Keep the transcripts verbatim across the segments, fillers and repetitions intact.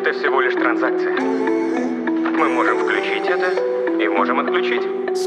Это всего лишь транзакция. Мы можем включить это и можем отключить.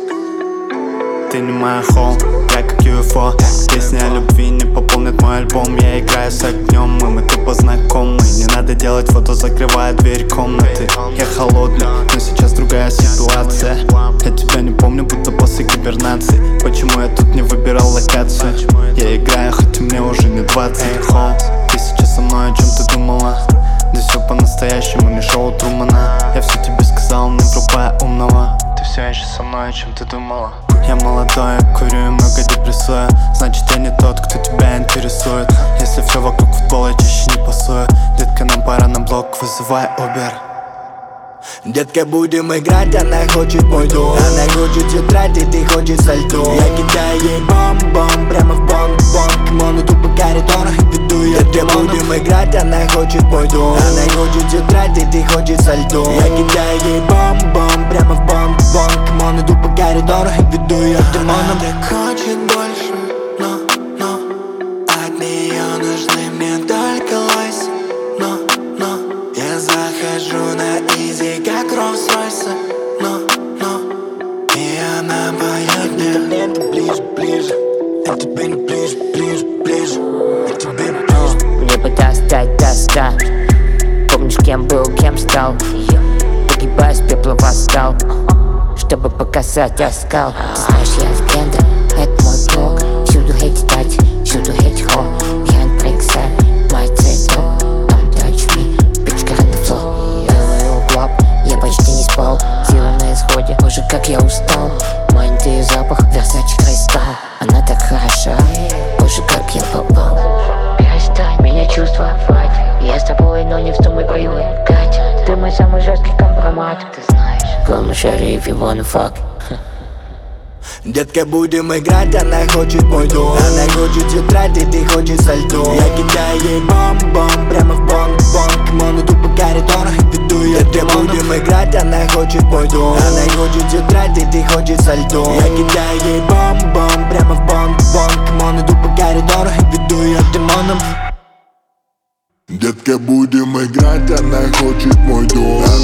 Ты не моя холм, я как ю эф о. Песня о любви не пополнит мой альбом. Я играю с огнем, и мы тупо знакомы. Не надо делать фото, закрывая дверь комнаты. Я холодный, но сейчас другая ситуация. Я тебя не помню, будто после гибернации. Почему я тут не выбирал локацию? Я играю, хоть мне уже не двадцать. Холм, ты сейчас со мной, о чем ты думала? Здесь все по-настоящему, не шоу Трумана. Я все тебе сказал, не врубая умного. Ты все еще со мной, о чем ты думала? Я молодой, я курю и много депрессую. Значит, я не тот, кто тебя интересует. Если все вокруг футбола, я чаще не пасую. Детка, нам пора на блок, вызывай Uber. Детка, будем играть, она хочет мой дом. Она хочет тетрадь, и ты хочешь со льдом. Я кидаю ей бом-бом, прямо в бом-бом. Кимоно тупо коридорах и веду ее. Детка, будем играть, она хочет мой дом. Она хочет тетрадь, и ты хочешь со льдом. Я кидаю ей бом-бом, прямо в бом-бом. Кимоно тупо коридорах и веду ее. Она так хочет больше, но, но от нее нужны мне только лайсы. Но, но я захожу на изи, как Роллс-Ройсы. Но, но и она поет мне. Мне это ближе, ближе. Я тебе не ближе, ближе, ближе. Я тебе ближе. Мне бы достать, достать. Помнишь, кем был, кем стал? Погибая с пепла восстал, чтобы показать оскал. Ты знаешь, я легенда, это мой блог. Всюду хейт стать, всюду хейт хо. Behind Brexit, мой цветок. Don't touch me, bitch, got the flow. Делаю углоп, я почти не спал. Сила на исходе, боже, как я устал. Майнд и запах, Versace кристалл. Она так хороша, боже, как я попал. Перестань меня чувствовать. Я с тобой, но не вздумай привыкать. Ты мой самый жесткий компромат, ты знаешь. Главное, шари, if you wanna fuck. Детка, будем играть, она хочет мой дом. Она хочет тетрадь, и ты хочешь со льдом. Я кидаю ей бом-бом, прямо в бом-бом. Кимоно тупо коридорах и веду ее. Детка, будем играть, она хочет мой дом. Она хочет тетрадь, и ты хочешь со льдом. Я кидаю ей бом-бом, прямо в бом-бом. Кимоно тупо коридорах и веду ее демоном. Детка, будем играть, она хочет мой дом.